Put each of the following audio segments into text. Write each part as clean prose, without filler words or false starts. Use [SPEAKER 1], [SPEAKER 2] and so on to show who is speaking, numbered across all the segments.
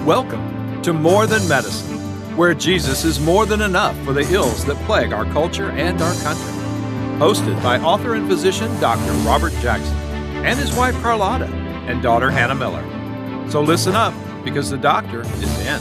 [SPEAKER 1] Welcome to More Than Medicine, where Jesus is more than enough for the ills that plague our culture and our country. Hosted by author and physician Dr. Robert Jackson and his wife Carlotta and daughter Hannah Miller. So listen up, because the doctor is in.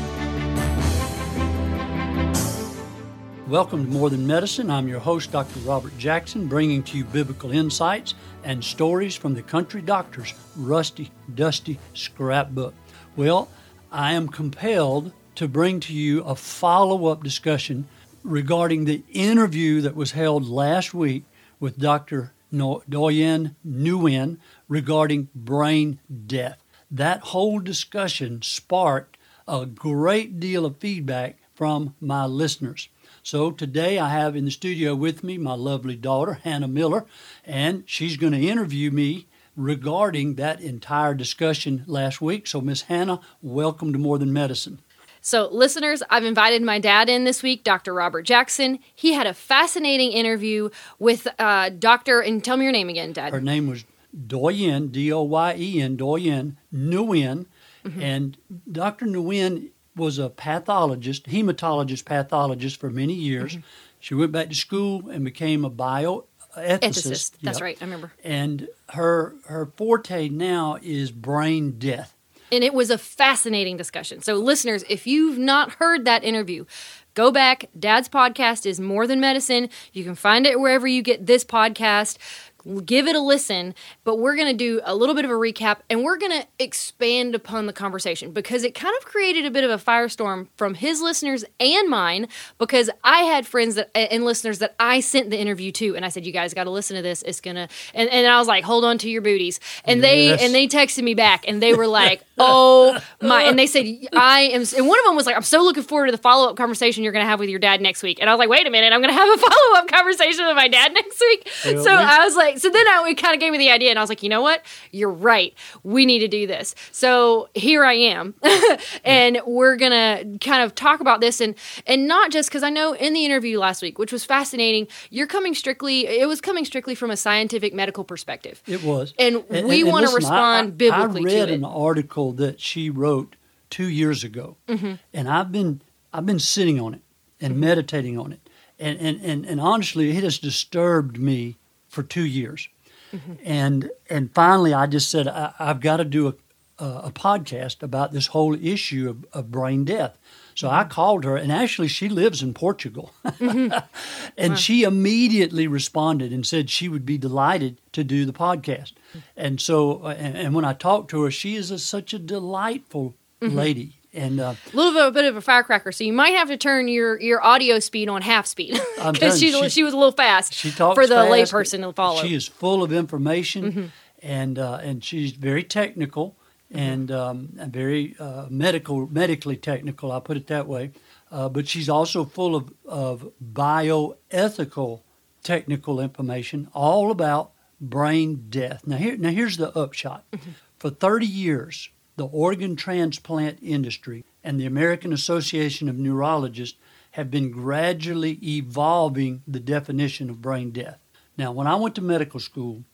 [SPEAKER 2] Welcome to More Than Medicine. I'm your host, Dr. Robert Jackson, bringing to you biblical insights and stories from the country doctor's rusty, dusty scrapbook. Well, I am compelled to bring to you a follow-up discussion regarding the interview that was held last week with Dr. Doyen Nguyen regarding brain death. That whole discussion sparked a great deal of feedback from my listeners. So today I have in the studio with me my lovely daughter, Hannah Miller, and she's going to interview me regarding that entire discussion last week. So, Miss Hannah, welcome to More Than Medicine.
[SPEAKER 3] So, listeners, I've invited my dad in this week, Dr. Robert Jackson. He had a fascinating interview with Dr. and tell me your name again, Dad.
[SPEAKER 2] Her name was Doyen, D-O-Y-E-N, Doyen Nguyen. Mm-hmm. And Dr. Nguyen was a pathologist, hematologist, pathologist for many years. Mm-hmm. She went back to school and became a bioethicist.
[SPEAKER 3] That's right, I remember.
[SPEAKER 2] And her forte now is brain death.
[SPEAKER 3] And it was a fascinating discussion. So listeners, if you've not heard that interview, go back. Dad's podcast is More Than Medicine. You can find it wherever you get this podcast. Give it a listen, but we're going to do a little bit of a recap, and we're going to expand upon the conversation because it kind of created a bit of a firestorm from his listeners and mine, because I had friends and listeners that I sent the interview to, and I said, you guys got to listen to this. It's going to, and I was like, hold on to your booties. And
[SPEAKER 2] yes.
[SPEAKER 3] they texted me back, and they were like, oh my, and they said, and one of them was like, I'm so looking forward to the follow-up conversation you're going to have with your dad next week. And I was like, wait a minute, I'm going to have a follow-up conversation with my dad next week.
[SPEAKER 2] Yeah,
[SPEAKER 3] so I was like, so then it kind of gave me the idea, and I was like, you know what? You're right. We need to do this. So here I am, and we're going to kind of talk about this, and not just because I know in the interview last week, which was fascinating, it was coming strictly from a scientific medical perspective.
[SPEAKER 2] It was.
[SPEAKER 3] And we want to respond biblically to it.
[SPEAKER 2] I read an article that she wrote 2 years ago, mm-hmm. and I've been sitting on it and meditating on it, and honestly, it has disturbed me for 2 years. Mm-hmm. And finally, I just said, I've got to do a podcast about this whole issue of brain death. So I called her, and actually she lives in Portugal. Mm-hmm. And she immediately responded and said she would be delighted to do the podcast. And so, and when I talked to her, she is such a delightful mm-hmm. lady. And a
[SPEAKER 3] bit of a firecracker, so you might have to turn your audio speed on half speed because she was a little fast for the layperson to follow.
[SPEAKER 2] She is full of information, mm-hmm. and she's very technical and very medically technical. I'll put it that way. But she's also full of bioethical technical information, all about brain death. Now here's the upshot. Mm-hmm. For 30 years. The organ transplant industry and the American Association of Neurologists have been gradually evolving the definition of brain death. Now, when I went to medical school,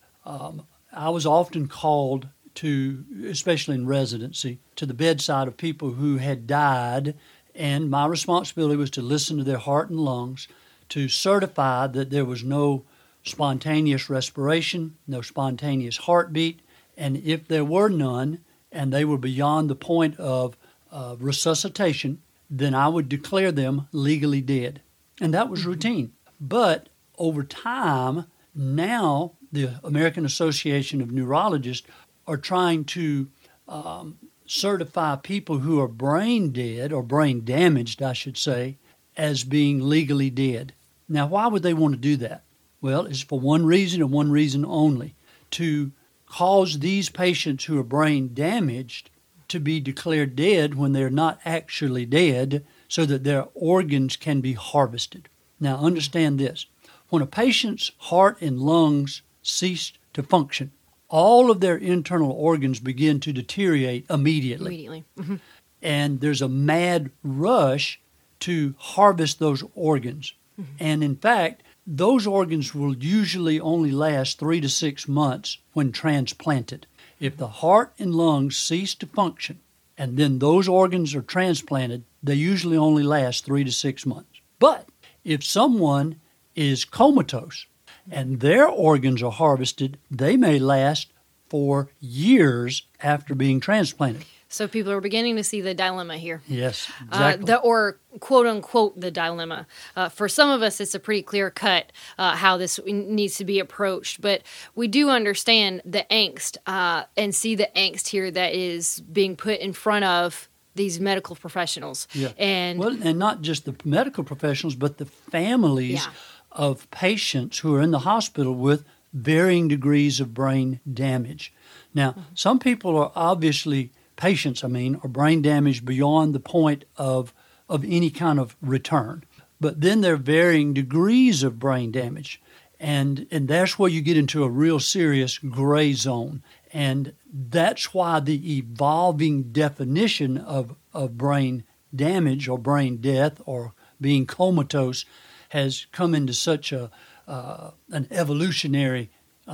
[SPEAKER 2] I was often called to, especially in residency, to the bedside of people who had died, and my responsibility was to listen to their heart and lungs, to certify that there was no spontaneous respiration, no spontaneous heartbeat, and if there were none, and they were beyond the point of resuscitation, then I would declare them legally dead. And that was routine. But over time, now the American Association of Neurologists are trying to certify people who are brain dead, or brain damaged, I should say, as being legally dead. Now, why would they want to do that? Well, it's for one reason and one reason only, to cause these patients who are brain damaged to be declared dead when they're not actually dead, so that their organs can be harvested. Now understand this. When a patient's heart and lungs cease to function, all of their internal organs begin to deteriorate immediately. Mm-hmm. And there's a mad rush to harvest those organs. Mm-hmm. And in fact, those organs will usually only last 3 to 6 months when transplanted. If the heart and lungs cease to function and then those organs are transplanted, they usually only last 3 to 6 months. But if someone is comatose and their organs are harvested, they may last for years after being transplanted.
[SPEAKER 3] So people are beginning to see the dilemma here.
[SPEAKER 2] Yes, exactly.
[SPEAKER 3] Or quote unquote the dilemma. For some of us, it's a pretty clear cut how this needs to be approached. But we do understand the angst and see the angst here that is being put in front of these medical professionals.
[SPEAKER 2] Yeah.
[SPEAKER 3] And
[SPEAKER 2] not just the medical professionals, but the families of patients who are in the hospital with varying degrees of brain damage. Now, some people are obviously patients, are brain damaged beyond the point of any kind of return. But then there are varying degrees of brain damage. And that's where you get into a real serious gray zone. And that's why the evolving definition of brain damage or brain death or being comatose has come into such an evolutionary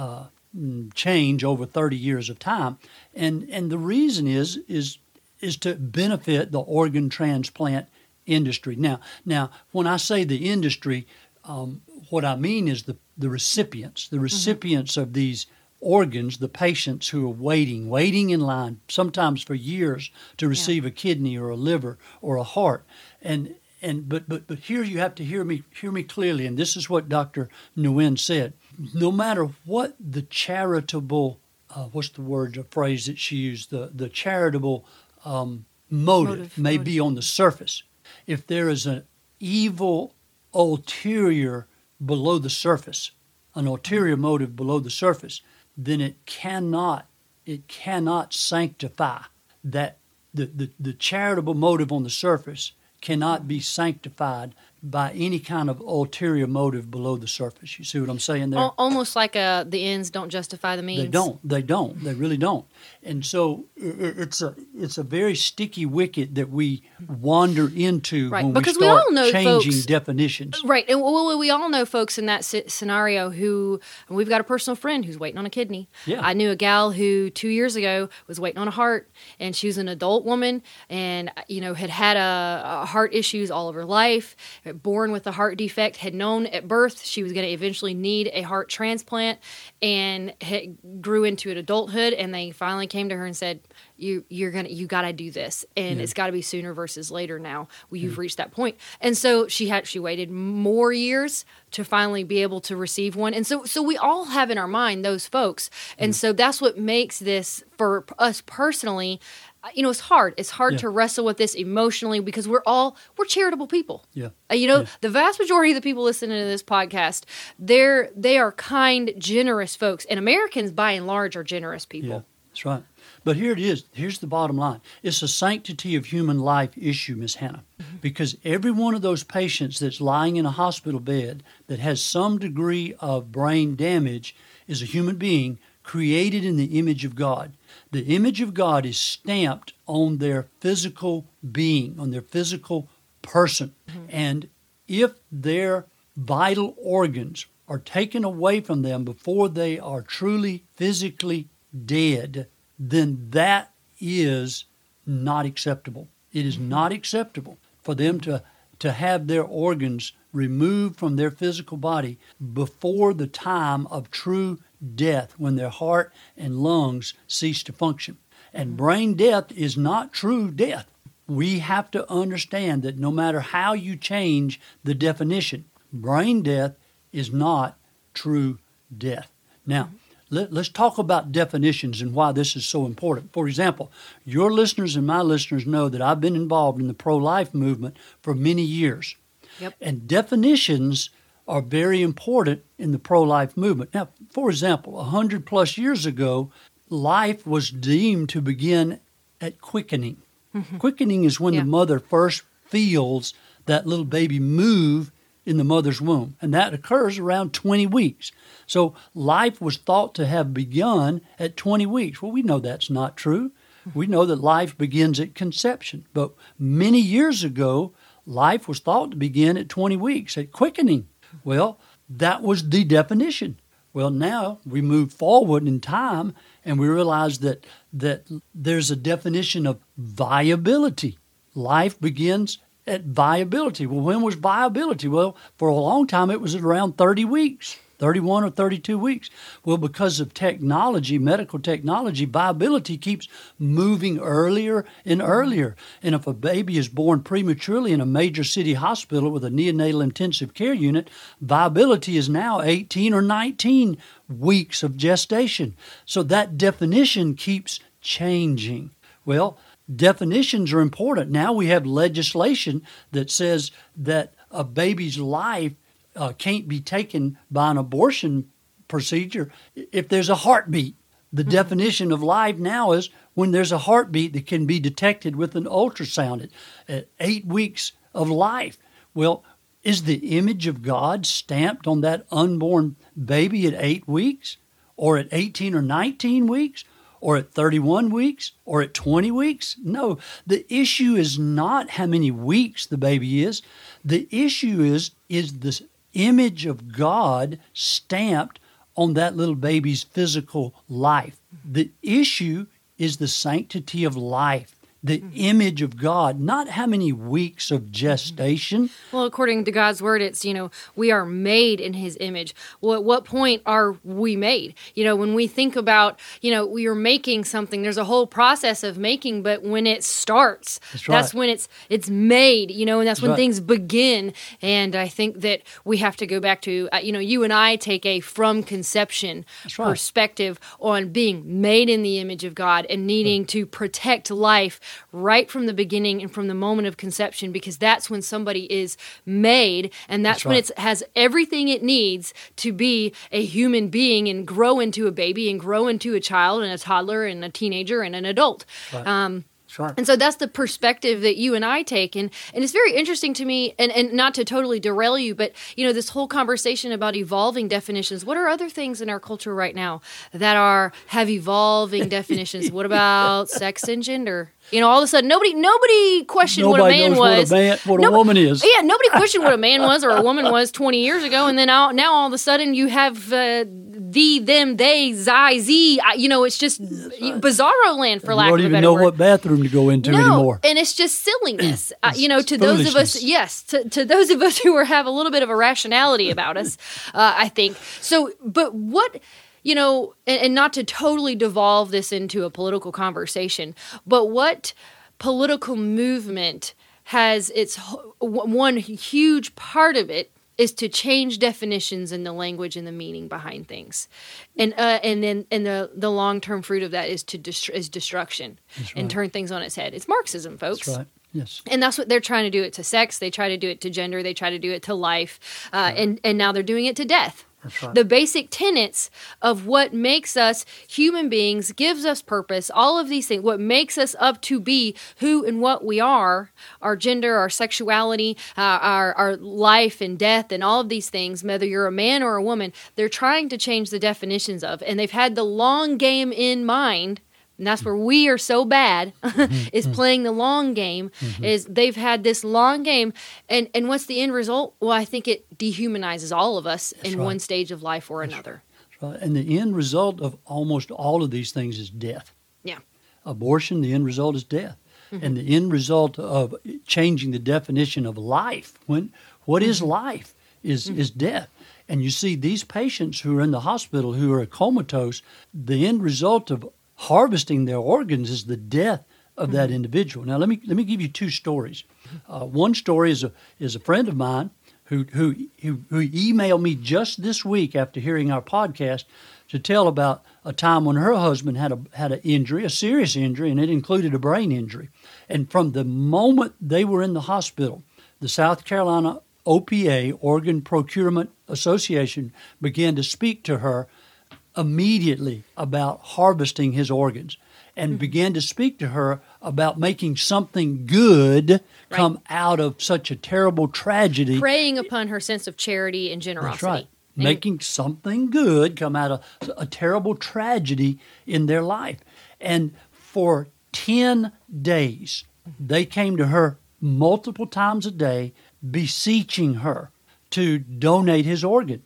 [SPEAKER 2] change over 30 years of time. And the reason is to benefit the organ transplant industry. Now, when I say the industry, what I mean is the recipients, of these organs, the patients who are waiting in line, sometimes for years, to receive a kidney or a liver or a heart. But here you have to hear me clearly, and this is what Dr. Nguyen said. No matter what the charitable, phrase that she used, the charitable motive may be on the surface, if there is an evil ulterior below the surface, an ulterior motive below the surface, then it cannot sanctify that the charitable motive on the surface cannot be sanctified by any kind of ulterior motive below the surface. You see what I'm saying there?
[SPEAKER 3] Almost like the ends don't justify the means.
[SPEAKER 2] They don't. They really don't. And so it's a very sticky wicket that we wander into when
[SPEAKER 3] because
[SPEAKER 2] we start
[SPEAKER 3] all know
[SPEAKER 2] changing
[SPEAKER 3] folks,
[SPEAKER 2] definitions.
[SPEAKER 3] Right. And we all know folks in that scenario who, and we've got a personal friend who's waiting on a kidney.
[SPEAKER 2] Yeah.
[SPEAKER 3] I knew a gal who 2 years ago was waiting on a heart, and she was an adult woman and, had a heart issues all of her life, born with a heart defect, had known at birth she was going to eventually need a heart transplant, and grew into an adulthood, and they finally came to her and said, you got to do this, and it's got to be sooner versus later now. Well, you've reached that point. And so she waited more years to finally be able to receive one. And so we all have in our mind those folks. And so that's what makes this, for us personally, it's hard. It's hard to wrestle with this emotionally because we're charitable people.
[SPEAKER 2] Yeah.
[SPEAKER 3] The vast majority of the people listening to this podcast, they are kind, generous folks. And Americans, by and large, are generous people.
[SPEAKER 2] Yeah, that's right. But here it is. Here's the bottom line. It's a sanctity of human life issue, Ms. Hannah, because every one of those patients that's lying in a hospital bed that has some degree of brain damage is a human being created in the image of God. The image of God is stamped on their physical being, on their physical person. And if their vital organs are taken away from them before they are truly physically dead, then that is not acceptable. It is not acceptable for them to have their organs removed from their physical body before the time of true death, when their heart and lungs cease to function. And brain death is not true death. We have to understand that no matter how you change the definition, brain death is not true death. Now, let's talk about definitions and why this is so important. For example, your listeners and my listeners know that I've been involved in the pro-life movement for many years.
[SPEAKER 3] Yep.
[SPEAKER 2] And definitions are very important in the pro-life movement. Now, for example, 100 plus years ago, life was deemed to begin at quickening. Quickening is when the mother first feels that little baby move in the mother's womb, and that occurs around 20 weeks. So life was thought to have begun at 20 weeks. Well, we know that's not true. We know that life begins at conception. But many years ago, life was thought to begin at 20 weeks, at quickening. Well, that was the definition. Well, now we move forward in time and we realize that there's a definition of viability. Life begins at viability. Well, when was viability? Well, for a long time it was at around 30 weeks, 31 or 32 weeks. Well, because of technology, medical technology, viability keeps moving earlier and earlier. And if a baby is born prematurely in a major city hospital with a neonatal intensive care unit, viability is now 18 or 19 weeks of gestation. So that definition keeps changing. Well, definitions are important. Now we have legislation that says that a baby's life can't be taken by an abortion procedure if there's a heartbeat. The definition of life now is when there's a heartbeat that can be detected with an ultrasound at 8 weeks of life. Well, is the image of God stamped on that unborn baby at 8 weeks, or at 18 or 19 weeks? Or at 31 weeks, or at 20 weeks? No, the issue is not how many weeks the baby is. The issue is the image of God stamped on that little baby's physical life. The issue is the sanctity of life, the image of God, not how many weeks of gestation.
[SPEAKER 3] Well, according to God's word, it's, we are made in his image. Well, at what point are we made? When we think about, we are making something, there's a whole process of making, but when it starts, that's when it's made, and that's when things begin. And I think that we have to go back to, you and I take a from conception perspective on being made in the image of God and needing to protect life right from the beginning and from the moment of conception, because that's when somebody is made, and that's when it has everything it needs to be a human being and grow into a baby and grow into a child and a toddler and a teenager and an adult. And so that's the perspective that you and I take. And it's very interesting to me, and not to totally derail you, but, this whole conversation about evolving definitions. What are other things in our culture right now that have evolving definitions? What about sex and gender? All of a sudden, nobody questioned what a man was.
[SPEAKER 2] What a woman is.
[SPEAKER 3] Yeah, nobody questioned what a man was or a woman was 20 years ago. And then now all of a sudden you have thee, them, they, ze. It's just bizarro land, for lack of a better word.
[SPEAKER 2] You don't even know what bathroom to go into anymore.
[SPEAKER 3] And it's just silliness. To those of us, to those of us who have a little bit of a rationality about us, I think. So, but what... and not to totally devolve this into a political conversation, but what political movement has one huge part of it is to change definitions and the language and the meaning behind things, and then the long-term fruit of that is destruction and turn things on its head. It's Marxism, folks.
[SPEAKER 2] That's right. Yes.
[SPEAKER 3] And that's what they're trying to do it to sex. They try to do it to gender. They try to do it to life, and now they're doing it to death. Right. The basic tenets of what makes us human beings, gives us purpose, all of these things, what makes us up to be who and what we are, our gender, our sexuality, our life and death, and all of these things, whether you're a man or a woman, they're trying to change the definitions of. And they've had the long game in mind. And that's where we are so bad, is playing the long game, is they've had this long game. And what's the end result? Well, I think it dehumanizes all of us in one stage of life or another.
[SPEAKER 2] Right. And the end result of almost all of these things is death.
[SPEAKER 3] Yeah.
[SPEAKER 2] Abortion, the end result is death. And the end result of changing the definition of life, what is life, is death. And you see these patients who are in the hospital who are comatose, the end result of harvesting their organs is the death of that individual. Now, let me give you two stories. One story is a friend of mine who emailed me just this week after hearing our podcast to tell about a time when her husband had an injury, a serious injury, and it included a brain injury. And from the moment they were in the hospital, the South Carolina OPA, Organ Procurement Association, began to speak to her immediately about harvesting his organs, and began to speak to her about making something good come out of such a terrible tragedy.
[SPEAKER 3] Preying upon her sense of charity and generosity.
[SPEAKER 2] That's right. Making something good come out of a terrible tragedy in their life. And for 10 days, they came to her multiple times a day, beseeching her to donate his organs.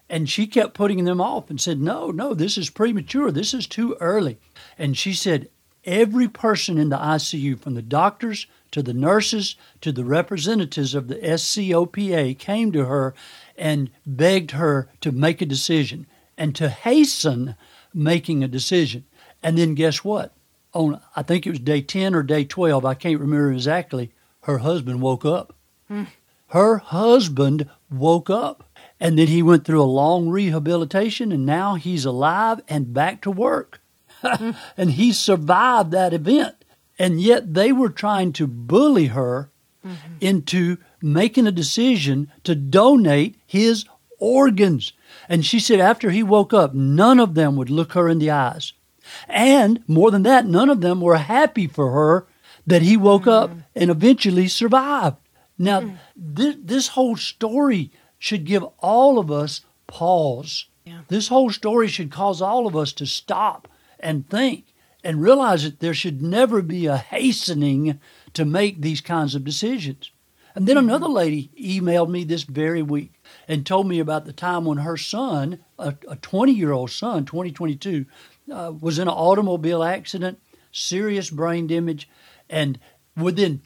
[SPEAKER 2] And she kept putting them off and said, no, this is premature. This is too early. And she said, every person in the ICU, from the doctors to the nurses to the representatives of the SCOPA, came to her and begged her to make a decision and to hasten making a decision. And then guess what? On, I think it was day 10 or day 12, I can't remember exactly, her husband woke up. Her husband woke up. And then he went through a long rehabilitation, and now he's alive and back to work. And he survived that event. And yet they were trying to bully her into making a decision to donate his organs. And she said after he woke up, none of them would look her in the eyes. And more than that, none of them were happy for her that he woke up and eventually survived. Now, this whole story should give all of us pause.
[SPEAKER 3] Yeah.
[SPEAKER 2] This whole story should cause all of us to stop and think and realize that there should never be a hastening to make these kinds of decisions. And then another lady emailed me this very week and told me about the time when her son, a 20-year-old son, 2022, was in an automobile accident, serious brain damage, and within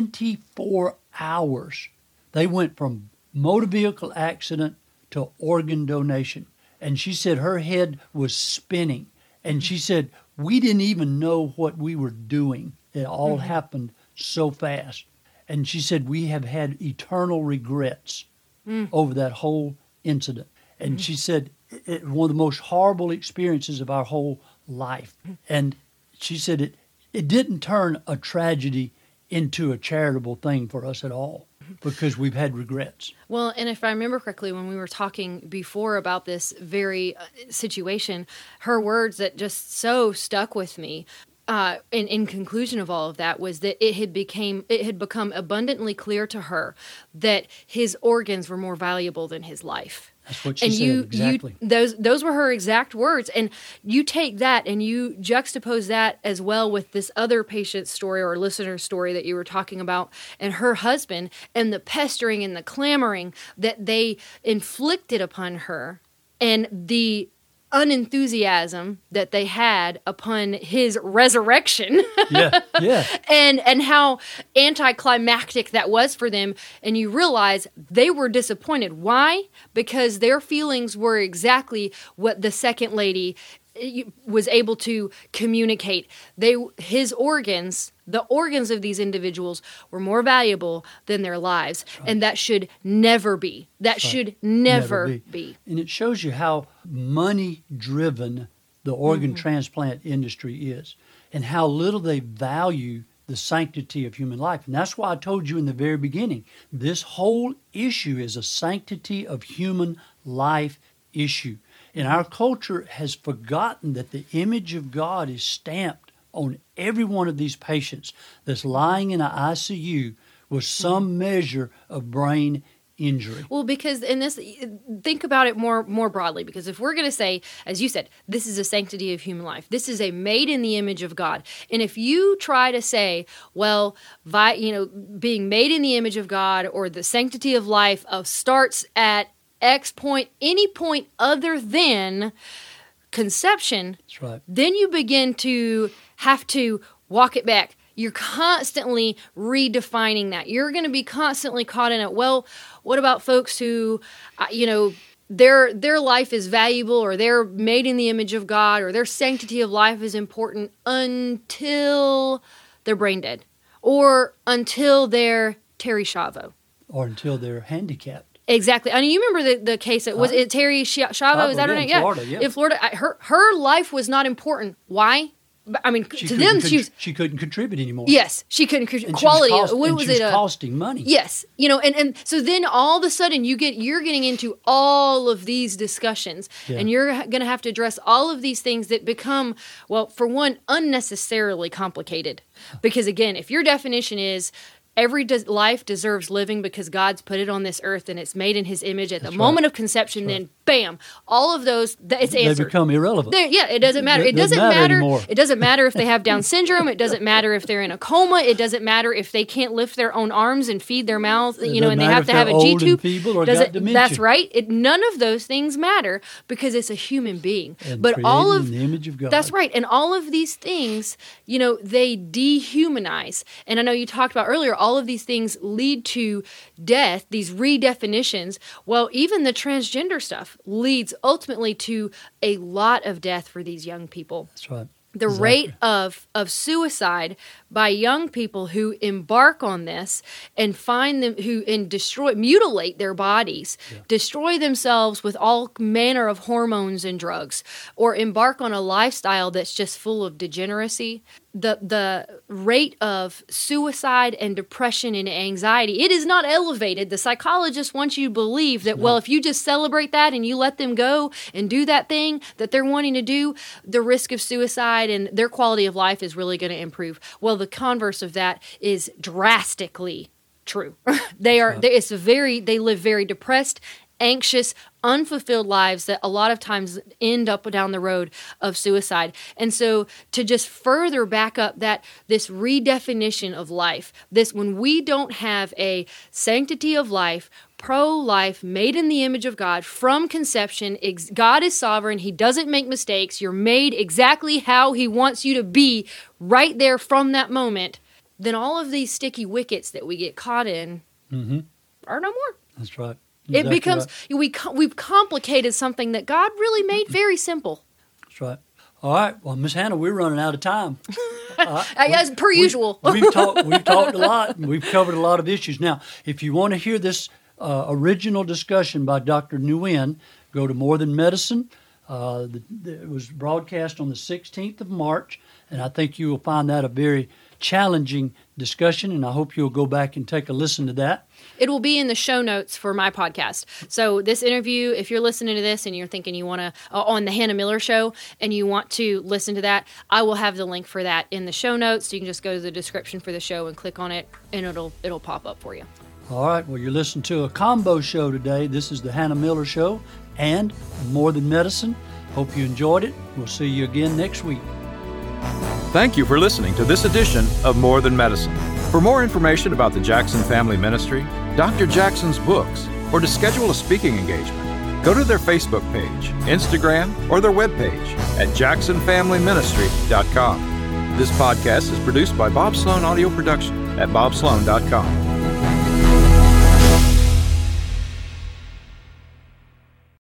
[SPEAKER 2] 24 hours, they went from motor vehicle accident to organ donation. And she said her head was spinning. And she said, we didn't even know what we were doing. It all happened so fast. And she said, we have had eternal regrets over that whole incident. And she said, it one of the most horrible experiences of our whole life. And she said, it didn't turn a tragedy into a charitable thing for us at all, because we've had regrets.
[SPEAKER 3] Well, and if I remember correctly, when we were talking before about this very situation, her words that just so stuck with me, in conclusion of all of that, was that it had become abundantly clear to her that his organs were more valuable than his life.
[SPEAKER 2] That's what she said, exactly.
[SPEAKER 3] Those were her exact words. And you take that and you juxtapose that as well with this other patient's story or listener's story that you were talking about, and her husband, and the pestering and the clamoring that they inflicted upon her, and the unenthusiasm that they had upon his resurrection.
[SPEAKER 2] Yeah.
[SPEAKER 3] And how anticlimactic that was for them. And you realize they were disappointed. Why? Because their feelings were exactly what the second lady was able to communicate. His organs, the organs of these individuals, were more valuable than their lives. Right. And that should never be. That should never be.
[SPEAKER 2] And it shows you how money-driven the organ transplant industry is, and how little they value the sanctity of human life. And that's why I told you in the very beginning, this whole issue is a sanctity of human life issue. And our culture has forgotten that the image of God is stamped on every one of these patients that's lying in an ICU with some measure of brain injury.
[SPEAKER 3] Well, because in this, think about it more broadly, because if we're going to say, as you said, this is a sanctity of human life, this is a made in the image of God. And if you try to say, well, being made in the image of God or the sanctity of life starts at X point, any point other than conception,
[SPEAKER 2] that's right,
[SPEAKER 3] then you begin to have to walk it back. You're constantly redefining that. You're going to be constantly caught in it. Well, what about folks who, their life is valuable, or they're made in the image of God, or their sanctity of life is important until they're brain dead, or until they're Terry Schiavo,
[SPEAKER 2] or until they're handicapped.
[SPEAKER 3] Exactly. I mean, you remember the case that was it Terry Schiavo? Is that her name?
[SPEAKER 2] In Florida, yeah.
[SPEAKER 3] In Florida, her life was not important. Why? I mean, to them,
[SPEAKER 2] she couldn't contribute anymore.
[SPEAKER 3] Yes, she couldn't contribute.
[SPEAKER 2] And
[SPEAKER 3] Quality.
[SPEAKER 2] She was costing money.
[SPEAKER 3] Yes, and so then all of a sudden you're getting into all of these discussions, and you're going to have to address all of these things that become, well, for one, unnecessarily complicated. Because again, if your definition is Every life deserves living because God's put it on this earth and it's made in His image at the moment of conception. Then, bam, all of those, it's answered.
[SPEAKER 2] They become irrelevant.
[SPEAKER 3] It doesn't matter. It doesn't matter anymore. It doesn't matter if they have Down syndrome. It doesn't matter if they're in a coma. It doesn't matter if they can't lift their own arms and feed their mouths, and they have to have a G-tube. That's right. None of those things matter because it's a human being.
[SPEAKER 2] And but all of in the image of God.
[SPEAKER 3] That's right. And all of these things, they dehumanize. And I know you talked about earlier, all of these things lead to death, these redefinitions. Well, even the transgender stuff leads ultimately to a lot of death for these young people.
[SPEAKER 2] That's right.
[SPEAKER 3] The rate of suicide by young people who embark on this and find them mutilate their bodies, destroy themselves with all manner of hormones and drugs, or embark on a lifestyle that's just full of degeneracy. The rate of suicide and depression and anxiety, it is not elevated. The psychologist wants you to believe that, if you just celebrate that and you let them go and do that thing that they're wanting to do, the risk of suicide and their quality of life is really going to improve. Well, the converse of that is drastically true. They live very depressed, anxious, unfulfilled lives that a lot of times end up down the road of suicide. And so to just further back up this redefinition of life, when we don't have a sanctity of life, pro-life, made in the image of God from conception, God is sovereign. He doesn't make mistakes. You're made exactly how He wants you to be right there from that moment. Then all of these sticky wickets that we get caught in are no more.
[SPEAKER 2] That's right.
[SPEAKER 3] It becomes, we've complicated something that God really made very simple.
[SPEAKER 2] That's right. All right. Well, Miss Hannah, we're running out of time.
[SPEAKER 3] As per usual.
[SPEAKER 2] We've talked a lot, and we've covered a lot of issues. Now, if you want to hear this original discussion by Dr. Nguyen, go to More Than Medicine. It was broadcast on the 16th of March, and I think you will find that a very challenging discussion, and I hope you'll go back and take a listen to that.
[SPEAKER 3] It will be in the show notes for my podcast. So this interview, if you're listening to this and you're thinking you want to, on the Hannah Miller Show, and you want to listen to that, I will have the link for that in the show notes. So you can just go to the description for the show and click on it, and it'll pop up for you.
[SPEAKER 2] All right. Well, you're listening to a combo show today. This is the Hannah Miller Show and More Than Medicine. Hope you enjoyed it. We'll see you again next week.
[SPEAKER 1] Thank you for listening to this edition of More Than Medicine. For more information about the Jackson Family Ministry, Dr. Jackson's books, or to schedule a speaking engagement, go to their Facebook page, Instagram, or their webpage at jacksonfamilyministry.com. This podcast is produced by Bob Sloan Audio Production at bobsloan.com.